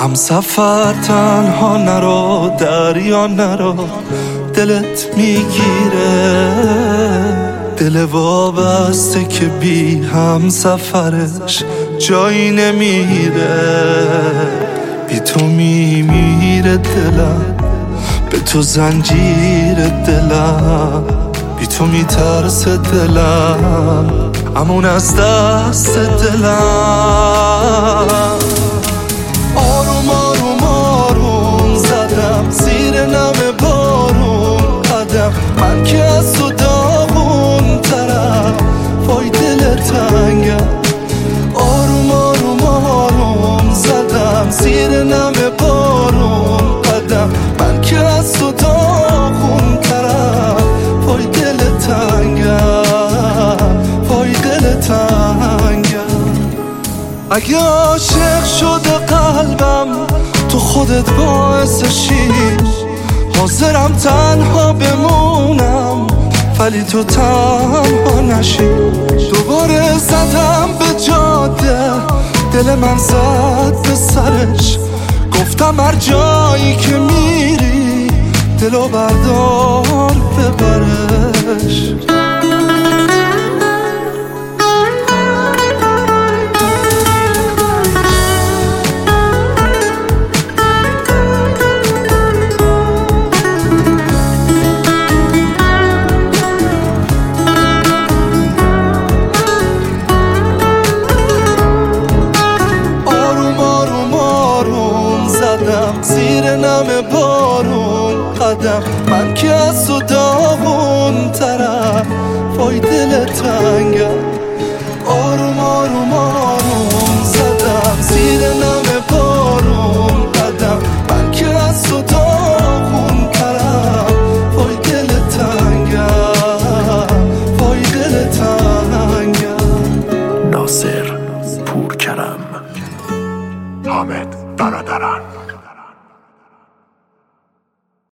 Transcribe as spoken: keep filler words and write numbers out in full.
هم سفر تنها نرو، دریا نرو، دلت میگیره. دل وابسته که بی هم سفرش جایی نمیره. بی تو میمیره دلم، به تو زنجیر دلم، بی تو میترسه دلم، امون از دست دلم. آروم آروم آروم زدم زیر نم بارون قدم، من که از تو داغون ترم، وای دل تنگم. آروم آروم آروم زدم زیر نم بارون قدم، من که از تو داغون ترم، وای دل تنگم، وای دل تنگم. اگه عاشق شده قلبم تو خودت باعثشی، حاضرم تنها بمونم ولی تو تنها نشی. دوباره زدم به جاده، دل من زد به سرش، گفتم هر جایی که میری دلو بردار ببرش. زیر نم بارون قدم، من که از تو داغون ترم، وای دل تنگم. آروم آروم آروم زدم زیر نم بارون قدم، من که از تو داغون ترم، وای دل تنگم، وای دل تنگم. ناصر پورکرم، حامد برادران.